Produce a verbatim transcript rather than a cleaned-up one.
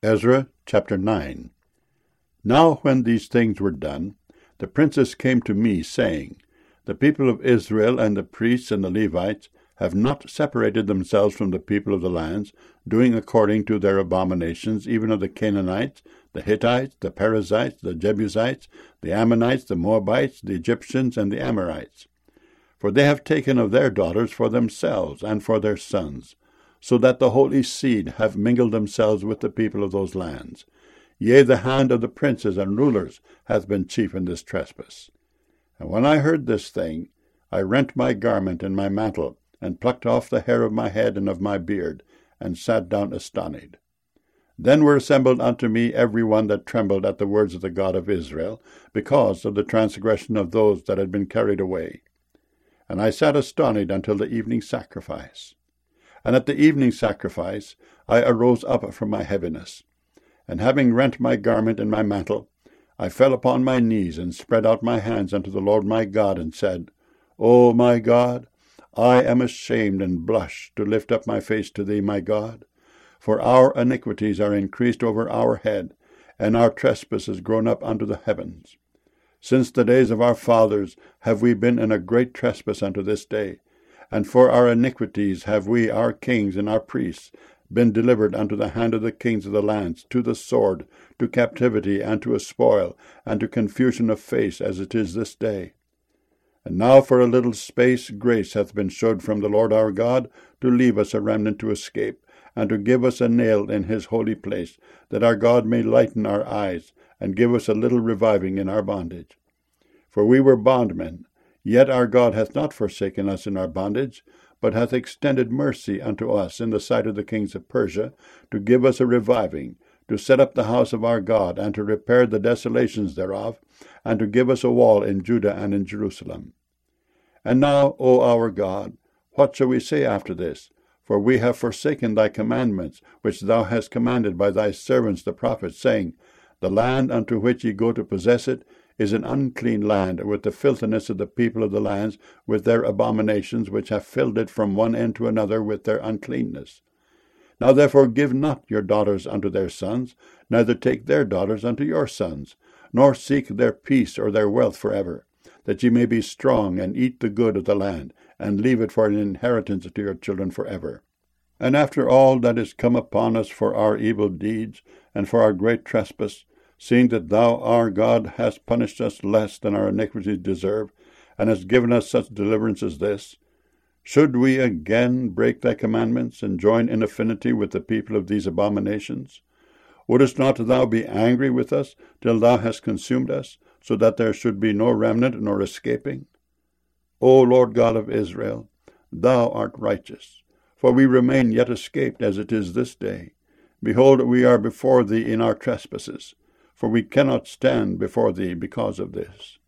Ezra chapter nine. Now when these things were done, the princes came to me, saying, The people of Israel and the priests and the Levites have not separated themselves from the people of the lands, doing according to their abominations, even of the Canaanites, the Hittites, the Perizzites, the Jebusites, the Ammonites, the Moabites, the Egyptians, and the Amorites. For they have taken of their daughters for themselves and for their sons, so that the holy seed have mingled themselves with the people of those lands. Yea, the hand of the princes and rulers hath been chief in this trespass. And when I heard this thing, I rent my garment and my mantle, and plucked off the hair of my head and of my beard, and sat down astonied. Then were assembled unto me every one that trembled at the words of the God of Israel, because of the transgression of those that had been carried away. And I sat astonied until the evening sacrifice. And at the evening sacrifice I arose up from my heaviness, and having rent my garment and my mantle, I fell upon my knees, and spread out my hands unto the Lord my God, and said, O my God, I am ashamed and blush to lift up my face to thee, my God, for our iniquities are increased over our head, and our trespasses grown up unto the heavens. Since the days of our fathers have we been in a great trespass unto this day, and for our iniquities have we, our kings and our priests, been delivered unto the hand of the kings of the lands, to the sword, to captivity, and to a spoil, and to confusion of face, as it is this day. And now for a little space grace hath been showed from the Lord our God, to leave us a remnant to escape, and to give us a nail in his holy place, that our God may lighten our eyes, and give us a little reviving in our bondage. For we were bondmen, yet our God hath not forsaken us in our bondage, but hath extended mercy unto us in the sight of the kings of Persia, to give us a reviving, to set up the house of our God, and to repair the desolations thereof, and to give us a wall in Judah and in Jerusalem. And now, O our God, what shall we say after this? For we have forsaken thy commandments, which thou hast commanded by thy servants the prophets, saying, The land unto which ye go to possess it is an unclean land, with the filthiness of the people of the lands, with their abominations, which have filled it from one end to another with their uncleanness. Now therefore give not your daughters unto their sons, neither take their daughters unto your sons, nor seek their peace or their wealth for ever, that ye may be strong, and eat the good of the land, and leave it for an inheritance to your children for ever. And after all that is come upon us for our evil deeds, and for our great trespass, seeing that thou, our God, hast punished us less than our iniquities deserve, and hast given us such deliverance as this, should we again break thy commandments, and join in affinity with the people of these abominations? Wouldest not thou be angry with us, till thou hast consumed us, so that there should be no remnant nor escaping? O Lord God of Israel, thou art righteous, for we remain yet escaped as it is this day. Behold, we are before thee in our trespasses, for we cannot stand before thee because of this.